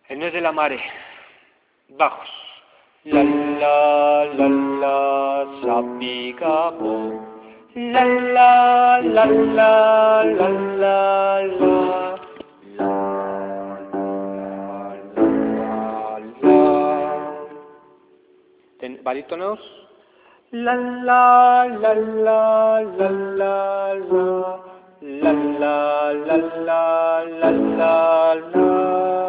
El no es de la mare. Bajos. La la la la sàpiga bo. La la la la la la la. Barítonos. La la la la la la la. La la la la la la la.